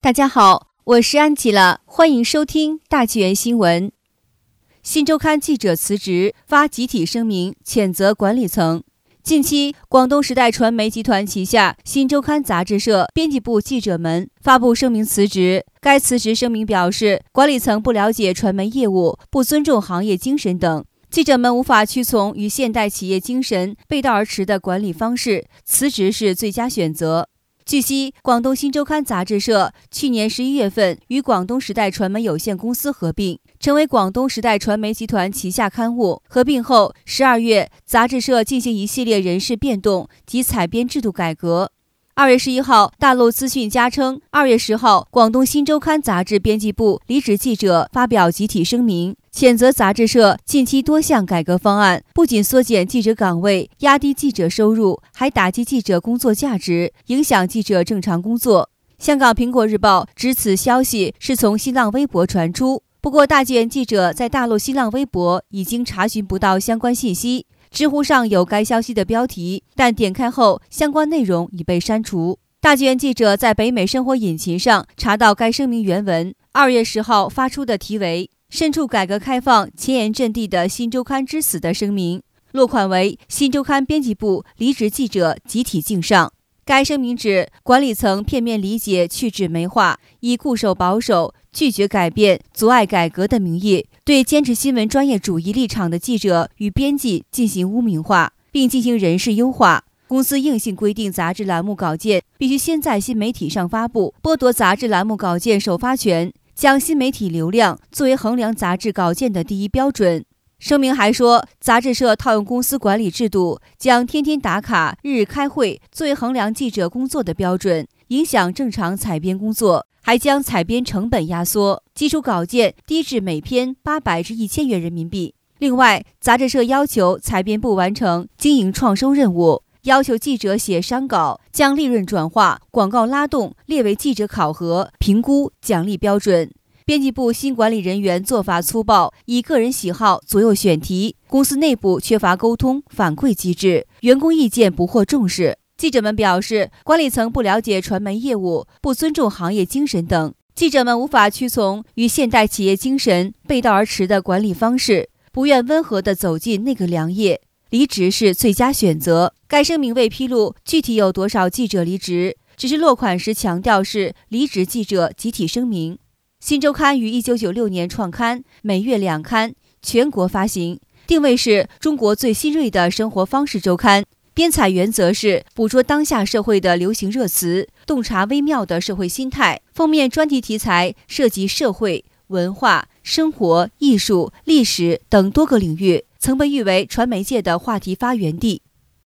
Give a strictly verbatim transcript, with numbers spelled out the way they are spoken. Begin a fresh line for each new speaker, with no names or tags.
大家好，我是安吉拉，欢迎收听大纪元新闻。新周刊记者辞职，发集体声明谴责管理层。近期，广东时代传媒集团旗下新周刊杂志社编辑部记者们发布声明辞职。该辞职声明表示，管理层不了解传媒业务，不尊重行业精神等。记者们无法屈从与现代企业精神背道而驰的管理方式，辞职是最佳选择。据悉，广东新周刊杂志社去年十一月份与广东时代传媒有限公司合并，成为广东时代传媒集团旗下刊物。合并后，十二月，杂志社进行一系列人事变动及采编制度改革。二月十一号，大陆资讯家称，二月十号，广东新周刊杂志编辑部离职记者发表集体声明，谴责杂志社近期多项改革方案不仅缩减记者岗位、压低记者收入，还打击记者工作价值，影响记者正常工作。香港苹果日报指此消息是从新浪微博传出，不过大纪元记者在大陆新浪微博已经查询不到相关信息。知乎上有该消息的标题，但点开后相关内容已被删除。大纪元记者在北美生活引擎上查到该声明原文，二月十号发出的题为身处改革开放前沿阵地的新周刊之死的声明，落款为新周刊编辑部离职记者集体敬上。该声明指管理层片面理解去纸媒化，以固守保守、拒绝改变、阻碍改革的名义，对坚持新闻专业主义立场的记者与编辑进行污名化，并进行人事优化。公司硬性规定杂志栏目稿件必须先在新媒体上发布，剥夺杂志栏目稿件首发权，将新媒体流量作为衡量杂志稿件的第一标准。声明还说，杂志社套用公司管理制度，将天天打卡、日日开会作为衡量记者工作的标准，影响正常采编工作，还将采编成本压缩，基础稿件低至每篇八百至一千元人民币。另外，杂志社要求采编部完成经营创收任务，要求记者写商稿，将利润转化、广告拉动列为记者考核、评估、奖励标准。编辑部新管理人员做法粗暴，以个人喜好左右选题，公司内部缺乏沟通反馈机制，员工意见不获重视。记者们表示，管理层不了解传媒业务，不尊重行业精神等。记者们无法屈从与现代企业精神背道而驰的管理方式，不愿温和地走进那个良夜，离职是最佳选择。该声明未披露具体有多少记者离职，只是落款时强调是离职记者集体声明。新周刊于一九九六年创刊，每月两刊，全国发行，定位是中国最新锐的生活方式周刊。编采原则是捕捉当下社会的流行热词，洞察微妙的社会心态。封面专题题材涉及社会、文化、生活、艺术、历史等多个领域，曾被誉为传媒界的话题发源地。